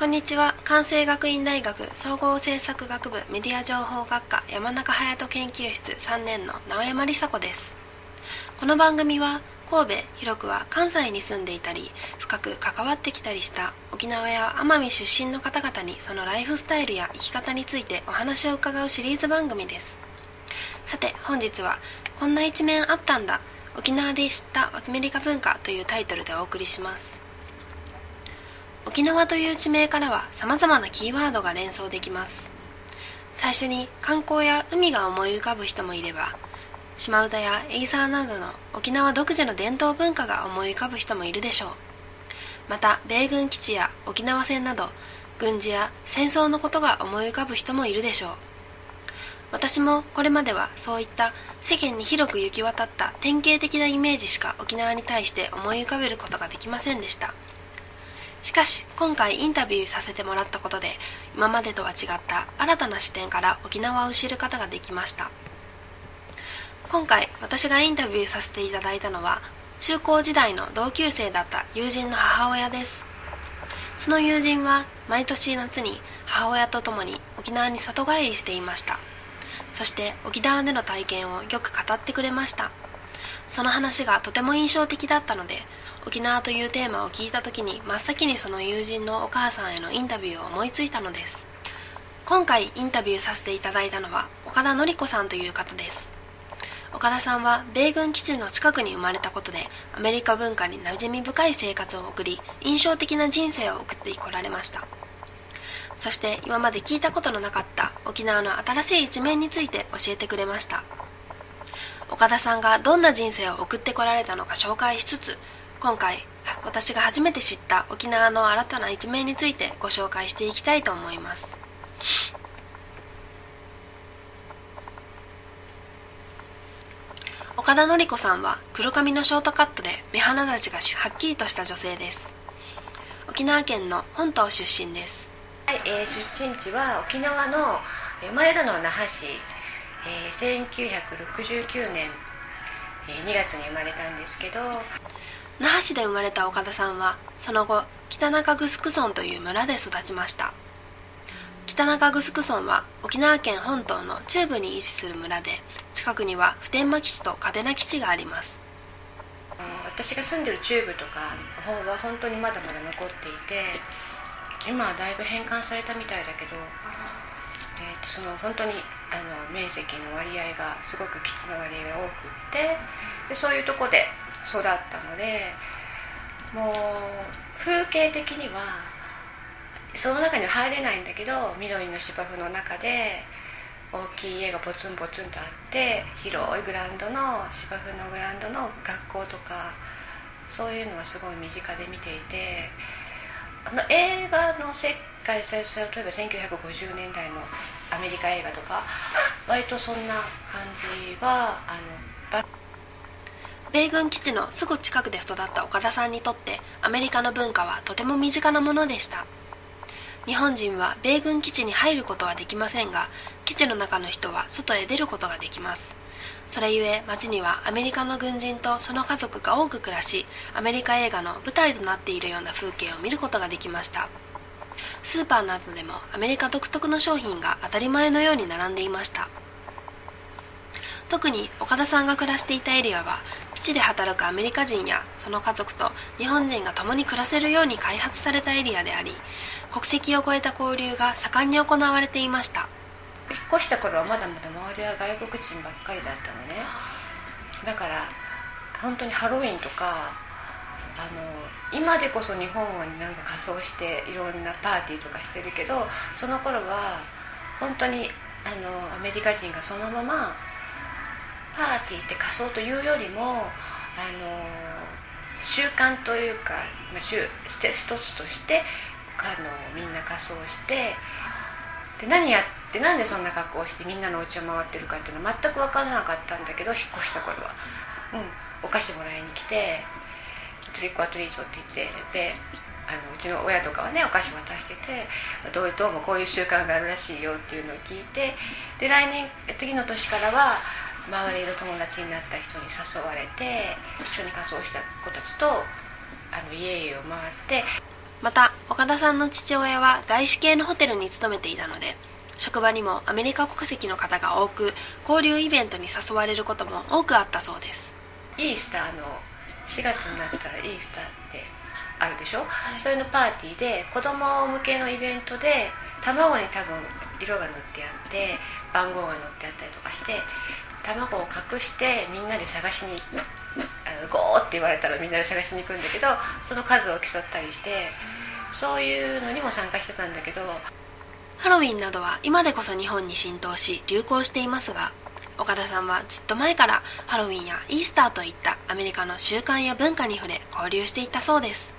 こんにちは。関西学院大学総合政策学部メディア情報学科山中隼人研究室3年の直山梨紗子です。この番組は神戸、広くは関西に住んでいたり深く関わってきたりした沖縄や奄美出身の方々にそのライフスタイルや生き方についてお話を伺うシリーズ番組です。さて本日はこんな一面あったんだ、沖縄で知ったアメリカ文化というタイトルでお送りします。沖縄という地名からは様々なキーワードが連想できます。最初に観光や海が思い浮かぶ人もいれば、島唄やエイサーなどの沖縄独自の伝統文化が思い浮かぶ人もいるでしょう。また米軍基地や沖縄戦など軍事や戦争のことが思い浮かぶ人もいるでしょう。私もこれまではそういった世間に広く行き渡った典型的なイメージしか沖縄に対して思い浮かべることができませんでした。しかし今回インタビューさせてもらったことで今までとは違った新たな視点から沖縄を知ることができました。今回私がインタビューさせていただいたのは中高時代の同級生だった友人の母親です。その友人は毎年夏に母親と共に沖縄に里帰りしていました。そして沖縄での体験をよく語ってくれました。その話がとても印象的だったので沖縄というテーマを聞いた時に真っ先にその友人のお母さんへのインタビューを思いついたのです。今回インタビューさせていただいたのは岡田典子さんという方です。岡田さんは米軍基地の近くに生まれたことでアメリカ文化に馴染み深い生活を送り印象的な人生を送ってこられました。そして今まで聞いたことのなかった沖縄の新しい一面について教えてくれました。岡田さんがどんな人生を送ってこられたのか紹介しつつ、今回私が初めて知った沖縄の新たな一面についてご紹介していきたいと思います。岡田典子さんは黒髪のショートカットで目鼻立ちがはっきりとした女性です。沖縄県の本島出身です。 はい、出身地は沖縄の生まれたのは那覇市、1969年、2月に生まれたんですけど、 那覇市で生まれた岡田さんはその後北中城村という村で育ちました。北中城村は沖縄県本島の中部に位置する村で近くには普天間基地と嘉手納基地があります。 私が住んでる中部とかの方は本当にまだまだ残っていて、今はだいぶ返還されたみたいだけど、その本当に面積の割合がすごく基地の割合が多くって、でそういうとこで育ったので、もう風景的にはその中には入れないんだけど、緑の芝生の中で大きい家がポツンポツンとあって、広いグラウンドの芝生のグラウンドの学校とか、そういうのはすごい身近で見ていて、映画の世界最初は例えば1950年代のアメリカ映画とか割とそんな感じは米軍基地のすぐ近くで育った岡田さんにとってアメリカの文化はとても身近なものでした。日本人は米軍基地に入ることはできませんが、基地の中の人は外へ出ることができます。それゆえ街にはアメリカの軍人とその家族が多く暮らし、アメリカ映画の舞台となっているような風景を見ることができました。スーパーなどでもアメリカ独特の商品が当たり前のように並んでいました。特に岡田さんが暮らしていたエリアは基地で働くアメリカ人やその家族と日本人が共に暮らせるように開発されたエリアであり、国籍を超えた交流が盛んに行われていました。 引っ越した頃はまだまだ周りは外国人ばっかりだったのね。だから本当にハロウィンとか今でこそ日本になんか仮装していろんなパーティーとかしてるけど、その頃は本当にアメリカ人がそのままパーティーって仮装というよりも習慣というか、一つとしてみんな仮装して、で何やってなんでそんな格好をしてみんなのお家を回ってるかっていうのは全く分からなかったんだけど、引っ越した頃は、お菓子もらいに来てトリックアトリートって言って、でうちの親とかはねお菓子渡してて、どうもこういう習慣があるらしいよっていうのを聞いて、で次の年からは周りの友達になった人に誘われて一緒に仮装した子たちと家々を回って、 また岡田さんの父親は外資系のホテルに勤めていたので、職場にもアメリカ国籍の方が多く、交流イベントに誘われることも多くあったそうです。 イースターの4月になったらイースターってあるでしょ、はい、それのパーティーで子供向けのイベントで卵に多分色が塗ってあって番号が載ってあったりとかして、卵を隠してみんなで探しにゴーって言われたらみんなで探しに行くんだけど、その数を競ったりして、そういうのにも参加してたんだけど、 ハロウィンなどは今でこそ日本に浸透し流行していますが、岡田さんはずっと前からハロウィンやイースターといったアメリカの習慣や文化に触れ交流していたそうです。